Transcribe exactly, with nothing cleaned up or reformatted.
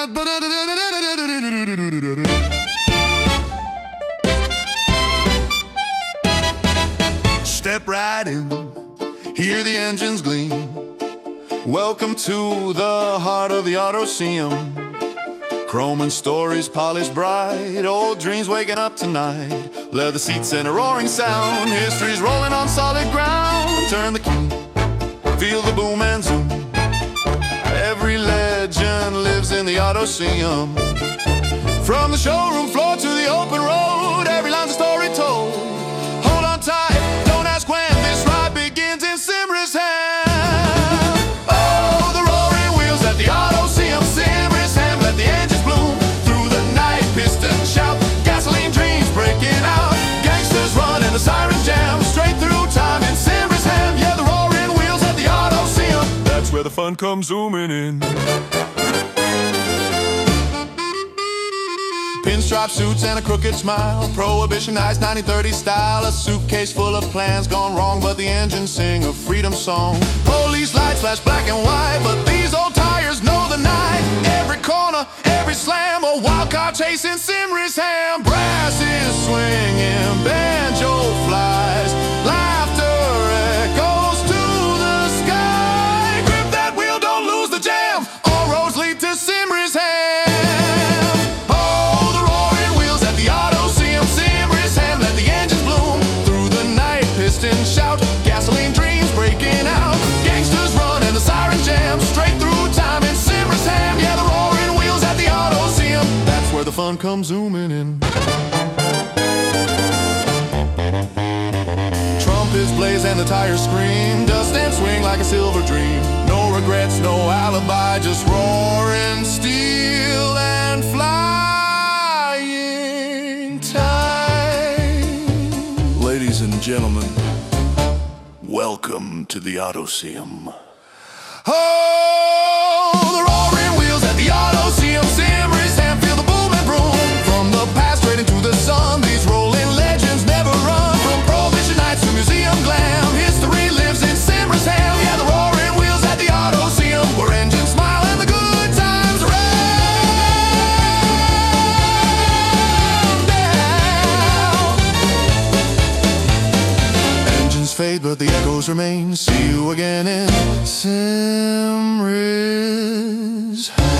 Step right in, hear the engines gleam. Welcome to the heart of the Autoseum. Chrome and stories polished bright, old dreams waking up tonight. Leather seats and a roaring sound, history's rolling on solid ground. Turn the key, feel the boom and zoom. Every legend lives in the Autoseum. From the showroom floor to the open road, every line's a story told. Hold on tight, don't ask when, this ride begins in Simrisham. Oh, the roaring wheels at the Autoseum, Simrisham, let the engines bloom. Through the night, pistons shout, gasoline dreams breaking out. Gangsters run and the sirens jam, straight through time in Simrisham. Yeah, the roaring wheels at the Autoseum, that's where the fun comes zooming in. Pinstripe suits and a crooked smile, Prohibition nights, nineteen thirty style. A suitcase full of plans gone wrong, but the engines sing a freedom song. Police lights flash black and white, but these old tires know the night. Every corner, every slam, a wild car chasing Simrisham. Brass is swinging, banjo flies, laughter echoes to the sky. Grip that wheel, don't lose the jam, all roads lead to Simrisham. Shout, gasoline dreams breaking out. Gangsters run and the sirens jam, straight through time in Simrisham. Yeah, the roaring wheels at the Autoseum, that's where the fun comes zooming in. Trumpets blaze and the tires scream, dust and swing like a silver dream. No regrets, no alibi, just roaring steel and flying time. Ladies and gentlemen, welcome to the Autoseum. Oh, the roaring wheels at the Autoseum, Simrisham, feel the boom and boom. From the past straight into the sun, these rolling legends never run. From Prohibition nights to museum glam, history lives in Simrisham. Yeah, the roaring wheels at the Autoseum, where engines smile and the good times round down. Engines fade, but the echoes remain. See you again in Simrisham.